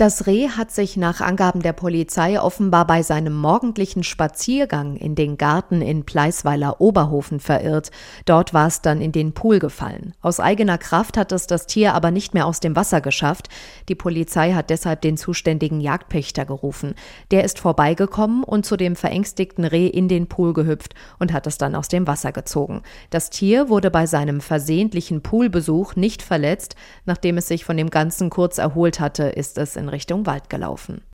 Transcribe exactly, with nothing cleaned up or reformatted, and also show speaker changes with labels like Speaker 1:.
Speaker 1: Das Reh hat sich nach Angaben der Polizei offenbar bei seinem morgendlichen Spaziergang in den Garten in Pleisweiler-Oberhofen verirrt. Dort war es dann in den Pool gefallen. Aus eigener Kraft hat es das Tier aber nicht mehr aus dem Wasser geschafft. Die Polizei hat deshalb den zuständigen Jagdpächter gerufen. Der ist vorbeigekommen und zu dem verängstigten Reh in den Pool gehüpft und hat es dann aus dem Wasser gezogen. Das Tier wurde bei seinem versehentlichen Poolbesuch nicht verletzt. Nachdem es sich von dem Ganzen kurz erholt hatte, ist es in Richtung Wald gelaufen.